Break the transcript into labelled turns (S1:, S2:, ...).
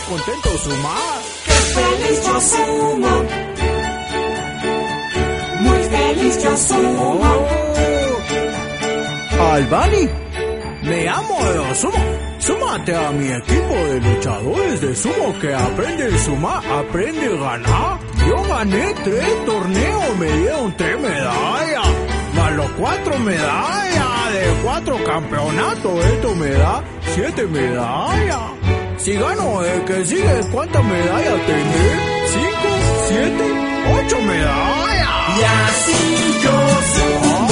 S1: contento sumar.
S2: ¡Qué feliz yo sumo! Muy feliz yo sumo.
S1: Albani, me amo de sumo. Súmate a mi equipo de luchadores de sumo que aprende a sumar, aprende a ganar. Yo gané 3 torneos, me dieron 3 medallas, más los 4 medallas de 4 campeonatos. Esto me da 7 medallas. Si gano el que sigue, ¿cuántas medallas tendré? 5, 7, 8 medallas.
S2: Y así yo sumo.